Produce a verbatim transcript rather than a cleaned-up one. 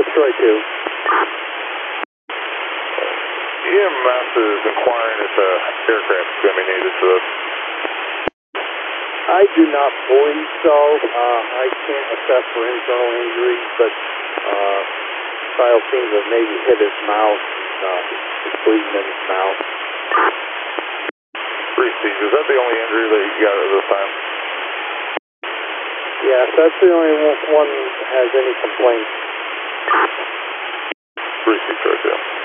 That's Troy two. E M S is inquiring if the aircraft is going to be needed for this. I do not believe so. Uh, I can't assess for internal injuries, but uh, child seems to have maybe hit his mouth. Uh, he's bleeding in his mouth. Steve, is that the only injury that you got at this time? Yes, that's the only one that has any complaints. Three Steve, right there.